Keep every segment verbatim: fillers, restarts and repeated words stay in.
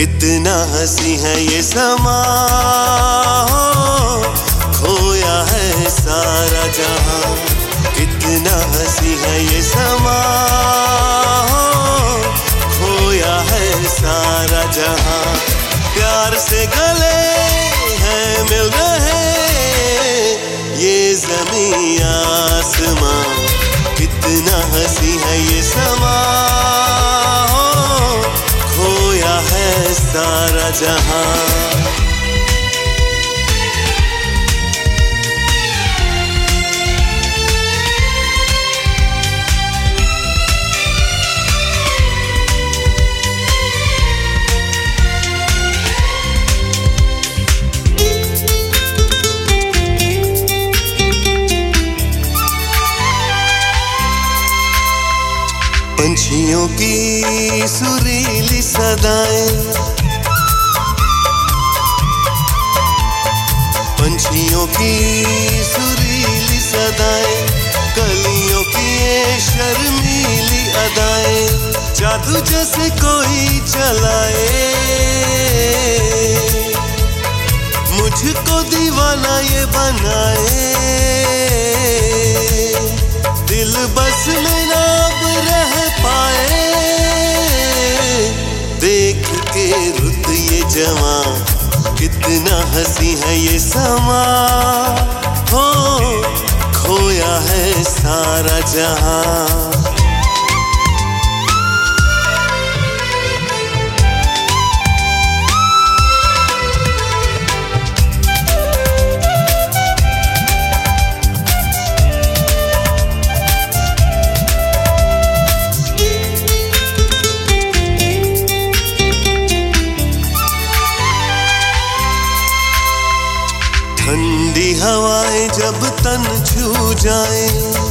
कितना हंसी है ये समा, खोया है सारा जहां। कितना हंसी है ये समा, खोया है सारा जहां। प्यार से गले हैं मिल रहे ये ज़मीं आसमां। कितना हंसी है ये समा, खोया है सारा जहां। पंछियों की सुरीली सदाएं, पंछियों की सुरीली सदाएं, कलियों की ये शर्मीली अदाएं, जादू जैसे कोई चलाए मुझको दीवाना ये बनाए। दिल बस में ना रह पाए, देख के रुत ये जवां। कितना हंसी है ये समा, हो खोया है सारा जहां। ठंडी हवाएं जब तन छू जाए,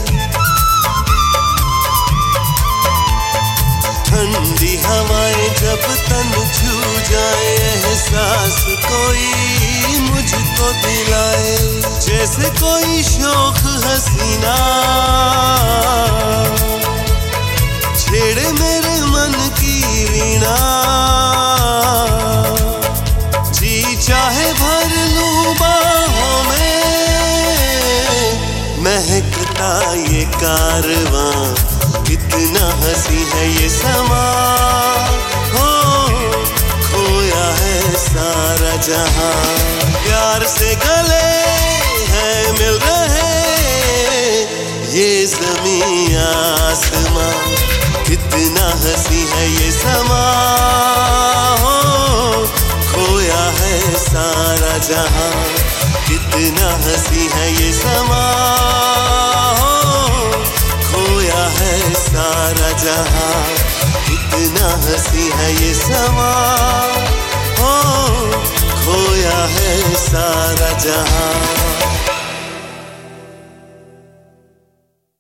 ठंडी हवाएं जब तन छू जाए, एहसास कोई मुझको दिलाए, जैसे कोई शौक हसीना छेड़े मेरे मन की वीणा। जी चाहे भर लूं बाहों में, महकता ये कारवां। कितना हंसी है ये समा, हो खोया है सारा जहां। प्यार से गले हैं मिल रहे ये ज़मीं आसमां। कितना हंसी है ये समा, हो खोया है सारा जहां। कितना हंसी है ये समा, हो खोया है सारा जहां। कितना हंसी है ये समा, हो खोया है सारा जहां।